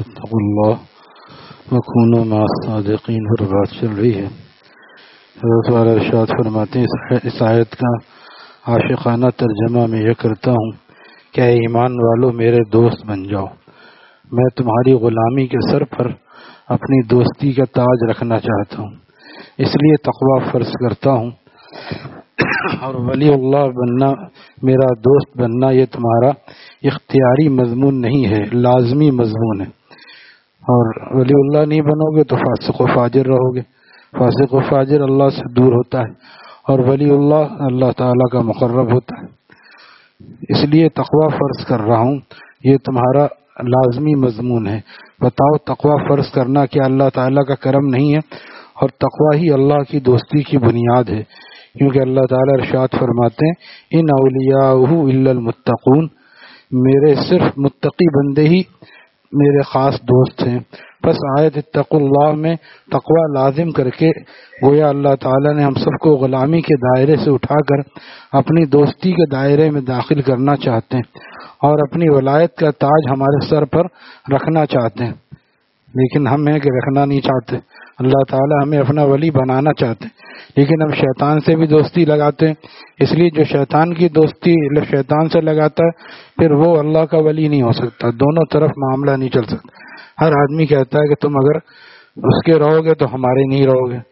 اتقوا اللہ وکونوا مع الصادقین پر بات چل رہی ہے۔ حضرت والا ارشاد فرماتے ہیں اس آیت کا عاشقانہ ترجمہ میں یہ کرتا ہوں کہ اے ایمان والو میرے دوست بن جاؤ، میں تمہاری غلامی کے سر پر اپنی دوستی کا تاج رکھنا چاہتا ہوں، اس لیے تقوی فرض کرتا ہوں، اور ولی اللہ بننا، میرا دوست بننا، یہ تمہارا اختیاری مضمون نہیں ہے، لازمی مضمون ہے۔ اور ولی اللہ نہیں بنو گے تو فاسق و فاجر رہو گے، فاسق و فاجر اللہ سے دور ہوتا ہے، اور ولی اللہ اللہ تعالیٰ کا مقرب ہوتا ہے۔ اس لیے تقوی فرض کر رہا ہوں، یہ تمہارا لازمی مضمون ہے۔ بتاؤ تقوی فرض کرنا کیا اللہ تعالیٰ کا کرم نہیں ہے؟ اور تقوی ہی اللہ کی دوستی کی بنیاد ہے، کیونکہ اللہ تعالیٰ ارشاد فرماتے ہیں ان اولیاءہ الا المتقون، میرے صرف متقی بندے ہی میرے خاص دوست ہیں۔ بس آیت اتقوا اللہ میں تقوی لازم کر کے گویا اللہ تعالیٰ نے ہم سب کو غلامی کے دائرے سے اٹھا کر اپنی دوستی کے دائرے میں داخل کرنا چاہتے ہیں، اور اپنی ولایت کا تاج ہمارے سر پر رکھنا چاہتے ہیں، لیکن ہم ہیں کہ رکھنا نہیں چاہتے۔ اللہ تعالیٰ ہمیں اپنا ولی بنانا چاہتے ہیں، لیکن ہم شیطان سے بھی دوستی لگاتے ہیں۔ اس لیے جو شیطان کی دوستی شیطان سے لگاتا ہے پھر وہ اللہ کا ولی نہیں ہو سکتا، دونوں طرف معاملہ نہیں چل سکتا۔ ہر آدمی کہتا ہے کہ تم اگر اس کے رہو گے تو ہمارے نہیں رہو گے۔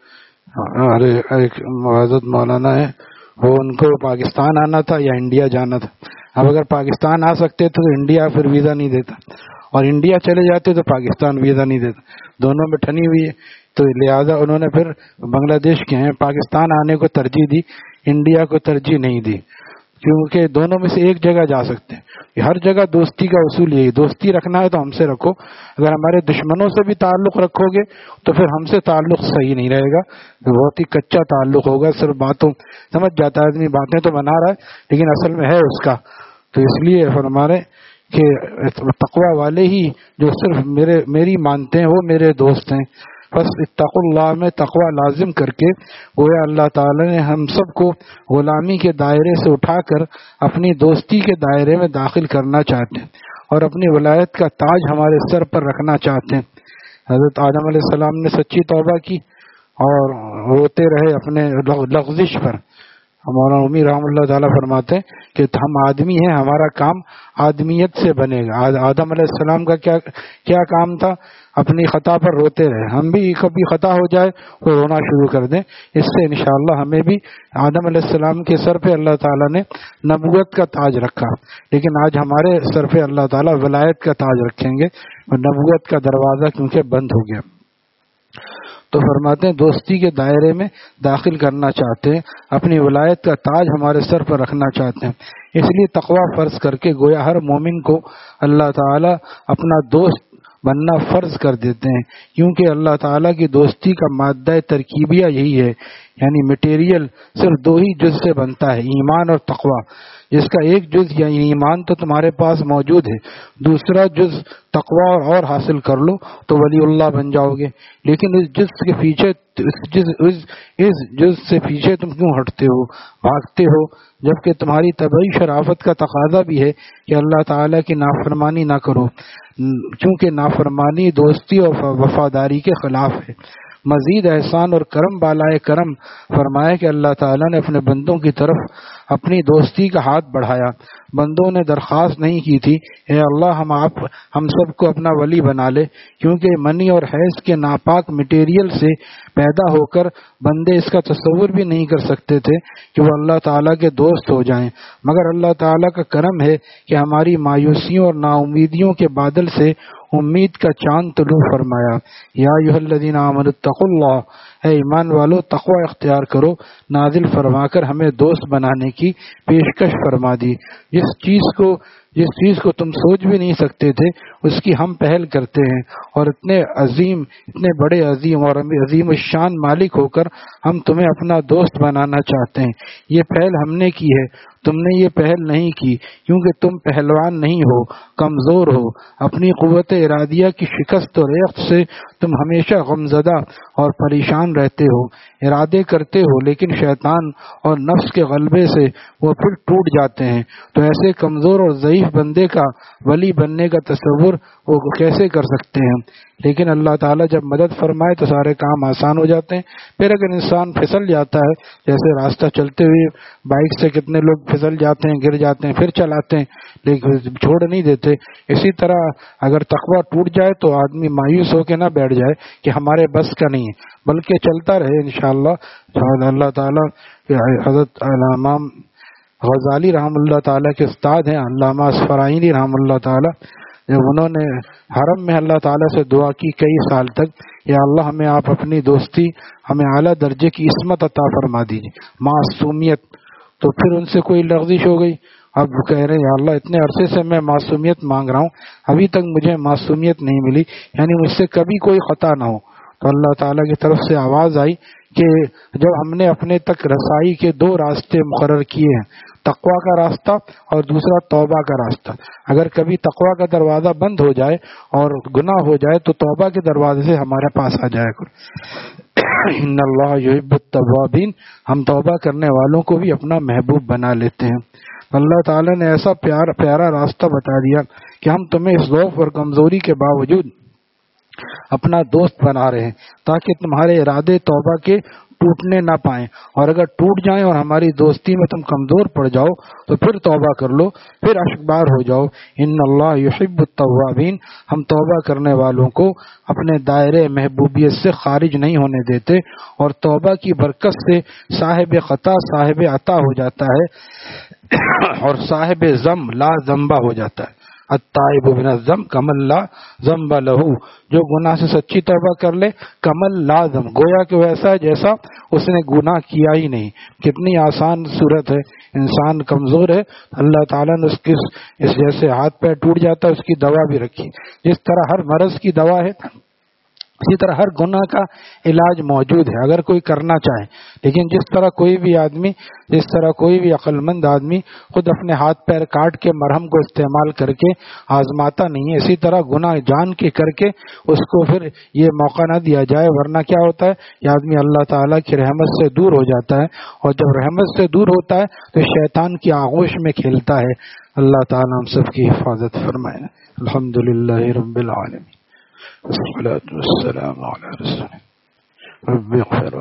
ارے ایک معزز مولانا ہے، وہ ان کو پاکستان آنا تھا یا انڈیا جانا تھا۔ اب اگر پاکستان آ سکتے تو انڈیا پھر ویزا نہیں دیتا، اور انڈیا چلے جاتے تو پاکستان ویزا نہیں دیتا، دونوں میں ٹھنی ہوئی ہے۔ تو لہٰذا انہوں نے پھر بنگلہ دیش کے ہیں پاکستان آنے کو ترجیح دی، انڈیا کو ترجیح نہیں دی، کیونکہ دونوں میں سے ایک جگہ جا سکتے ہیں۔ ہر جگہ دوستی کا اصول یہی، دوستی رکھنا ہے تو ہم سے رکھو، اگر ہمارے دشمنوں سے بھی تعلق رکھو گے تو پھر ہم سے تعلق صحیح نہیں رہے گا، بہت ہی کچا تعلق ہوگا، صرف باتوں سمجھ جاتا ہے آدمی، باتیں تو بنا رہا ہے لیکن اصل میں ہے اس کا۔ تو اس لیے فرمانے کہ تقوی والے ہی جو صرف میری مانتے ہیں وہ میرے دوست ہیں۔ بس اتقوا اللہ میں تقوی لازم کر کے گویا اللہ تعالی نے ہم سب کو غلامی کے دائرے سے اٹھا کر اپنی دوستی کے دائرے میں داخل کرنا چاہتے ہیں، اور اپنی ولایت کا تاج ہمارے سر پر رکھنا چاہتے ہیں۔ حضرت آدم علیہ السلام نے سچی توبہ کی اور روتے رہے اپنے لغزش پر۔ مولانا رومی رحمۃ اللہ تعالیٰ فرماتے ہیں کہ ہم آدمی ہیں، ہمارا کام آدمیت سے بنے گا۔ آدم علیہ السلام کا کیا کام تھا؟ اپنی خطا پر روتے رہے۔ ہم بھی کبھی خطا ہو جائے تو رونا شروع کر دیں، اس سے انشاءاللہ ہمیں بھی آدم علیہ السلام کے سر پہ اللہ تعالیٰ نے نبوت کا تاج رکھا، لیکن آج ہمارے سر پہ اللہ تعالیٰ ولایت کا تاج رکھیں گے، اور نبوت کا دروازہ کیونکہ بند ہو گیا۔ تو فرماتے ہیں دوستی کے دائرے میں داخل کرنا چاہتے ہیں، اپنی ولایت کا تاج ہمارے سر پر رکھنا چاہتے ہیں، اس لیے تقوی فرض کر کے گویا ہر مومن کو اللہ تعالیٰ اپنا دوست بننا فرض کر دیتے ہیں، کیونکہ اللہ تعالیٰ کی دوستی کا مادہ ترکیبیہ یہی ہے، یعنی مٹیریل صرف دو ہی جز سے بنتا ہے، ایمان اور تقوی۔ جس کا ایک جز یعنی ایمان تو تمہارے پاس موجود ہے، دوسرا جز تقوی اور حاصل کر لو تو ولی اللہ بن جاؤ گے، لیکن اس جز سے پیچھے تم کیوں ہٹتے ہو، بھاگتے ہو، جبکہ تمہاری طبعی شرافت کا تقاضا بھی ہے کہ اللہ تعالیٰ کی نافرمانی نہ کرو، چونکہ نافرمانی دوستی اور وفاداری کے خلاف ہے۔ مزید احسان اور کرم بالائے کرم فرمایا کہ اللہ تعالیٰ نے اپنے بندوں کی طرف اپنی دوستی کا ہاتھ بڑھایا۔ بندوں نے درخواست نہیں کی تھی اے اللہ ہم سب کو اپنا ولی بنا لے، کیونکہ منی اور حیض کے ناپاک مٹیریل سے پیدا ہو کر بندے اس کا تصور بھی نہیں کر سکتے تھے کہ وہ اللہ تعالیٰ کے دوست ہو جائیں، مگر اللہ تعالیٰ کا کرم ہے کہ ہماری مایوسیوں اور نا امیدیوں کے بادل سے امید کا چاند طلوع فرمایا۔ یا ایھا الذین آمنوا اتقوا اللہ، اے ایمان والو تقوی اختیار کرو، نازل فرما کر ہمیں دوست بنانے کی پیشکش فرما دی۔ جس چیز کو تم سوچ بھی نہیں سکتے تھے اس کی ہم پہل کرتے ہیں، اور اتنے بڑے عظیم اور عظیم الشان مالک ہو کر ہم تمہیں اپنا دوست بنانا چاہتے ہیں۔ یہ پہل ہم نے کی ہے، تم نے یہ پہل نہیں کی، کیونکہ تم پہلوان نہیں ہو، کمزور ہو، اپنی قوت ارادیہ کی شکست و ریخت سے تم ہمیشہ غمزدہ اور پریشان رہتے ہو، ارادے کرتے ہو لیکن شیطان اور نفس کے غلبے سے وہ پھر ٹوٹ جاتے ہیں، تو ایسے کمزور اور ضعیف بندے کا ولی بننے کا تصور وہ کیسے کر سکتے ہیں؟ لیکن اللہ تعالیٰ جب مدد فرمائے تو سارے کام آسان ہو جاتے ہیں۔ پھر اگر انسان پھسل جاتا ہے، جیسے راستہ چلتے ہوئے بائک سے کتنے لوگ پھسل جاتے ہیں، گر جاتے ہیں، پھر چلاتے ہیں لیکن چھوڑ نہیں دیتے، اسی طرح اگر تقویٰ ٹوٹ جائے تو آدمی مایوس ہو کے نہ بیٹھ جائے کہ ہمارے بس کا نہیں ہے، بلکہ چلتا رہے انشاءاللہ۔ اللہ تعالیٰ حضرت امام غزالی رحم اللہ تعالیٰ کے استاد ہیں علامہ اصفرائینی رحم اللہ تعالیٰ، جب انہوں نے حرم میں اللہ تعالیٰ سے دعا کی کئی سال تک، یا اللہ ہمیں آپ اپنی دوستی، ہمیں اعلیٰ درجے کی عصمت عطا فرما دیجیے، معصومیت، تو پھر ان سے کوئی لغزش ہو گئی، اب وہ کہہ رہے ہیں یا اللہ اتنے عرصے سے میں معصومیت مانگ رہا ہوں، ابھی تک مجھے معصومیت نہیں ملی، یعنی مجھ سے کبھی کوئی خطا نہ ہو۔ تو اللہ تعالیٰ کی طرف سے آواز آئی کہ جب ہم نے اپنے تک رسائی کے دو راستے مقرر کیے ہیں، تقویٰ کا راستہ اور دوسرا توبہ کا راستہ، اگر کبھی تقویٰ کا دروازہ بند ہو جائے اور گناہ ہو جائے تو توبہ کے دروازے سے ہمارے پاس آ جائے کرو۔ ان اللہ یحب التوابین، ہم توبہ کرنے والوں کو بھی اپنا محبوب بنا لیتے ہیں۔ اللہ تعالیٰ نے ایسا پیارا راستہ بتا دیا کہ ہم تمہیں اس ضعف اور کمزوری کے باوجود اپنا دوست بنا رہے ہیں تاکہ تمہارے ارادے توبہ کے ٹوٹنے نہ پائیں، اور اگر ٹوٹ جائیں اور ہماری دوستی میں تم کمزور پڑ جاؤ تو پھر توبہ کر لو، پھر اشکبار ہو جاؤ۔ ان اللہ یحب التوابین، ہم توبہ کرنے والوں کو اپنے دائرے محبوبیت سے خارج نہیں ہونے دیتے، اور توبہ کی برکت سے صاحب خطا صاحب عطا ہو جاتا ہے اور صاحب ذنب لا ذنبہ ہو جاتا ہے۔ التائب من الذنب کمن لا ذنب لہ، جو گناہ سے سچی توبہ کر لے کمن لا ذنب، گویا کہ ویسا جیسا اس نے گناہ کیا ہی نہیں۔ کتنی آسان صورت ہے، انسان کمزور ہے، اللہ تعالیٰ نے اس جیسے ہاتھ پیر ٹوٹ جاتا ہے اس کی دوا بھی رکھی، جس طرح ہر مرض کی دوا ہے اسی طرح ہر گناہ کا علاج موجود ہے اگر کوئی کرنا چاہے۔ لیکن جس طرح کوئی بھی عقل مند آدمی خود اپنے ہاتھ پیر کاٹ کے مرہم کو استعمال کر کے آزماتا نہیں ہے، اسی طرح گناہ جان کے کر کے اس کو پھر یہ موقع نہ دیا جائے، ورنہ کیا ہوتا ہے، یہ آدمی اللہ تعالیٰ کی رحمت سے دور ہو جاتا ہے، اور جب رحمت سے دور ہوتا ہے تو شیطان کی آغوش میں کھیلتا ہے۔ اللہ تعالیٰ ہم سب کی حفاظت فرمائے۔ الحمدللہ رب العالمین، والصلاة والسلام على رسول رب اغفر